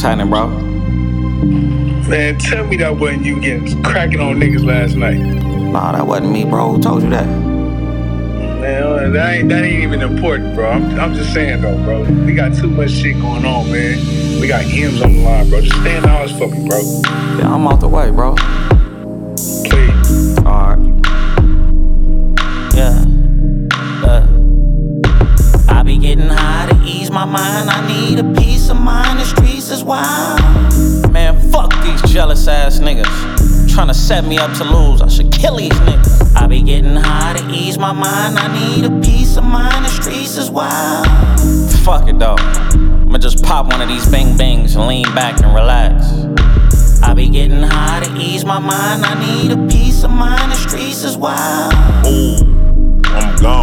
happening, bro? Man, tell me that wasn't you getting cracking on niggas last night. Nah, that wasn't me, bro. Who told you that? Man, that ain't even important, bro. I'm just saying though, bro. We got too much shit going on, man. We got M's on the line, bro. Just stay in the house for me, bro. Yeah, I'm out the way, bro. Please. Alright. Yeah. I be getting high to ease my mind. I need a peace of mind. The streets is wild. Man, fuck these jealous ass niggas. Tryna set me up to lose. I should kill these niggas. I be getting high to ease my mind. I need a peace of mind. The streets is wild. Fuck it though. I'ma just pop one of these bing bangs and lean back and relax. I be getting high to ease my mind. I need a peace of mind. The streets is wild. Ooh, I'm gone.